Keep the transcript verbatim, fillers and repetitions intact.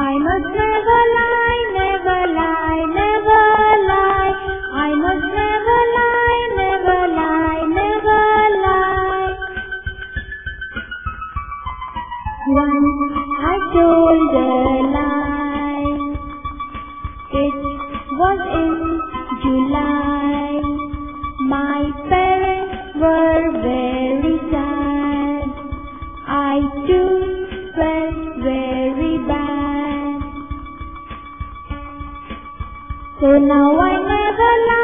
I must never lie, never lie, never lie. I must never lie, never lie, never lie. Once I told a lie. It was in July. My parents were very sad. I too felt very bad. So now I never lie.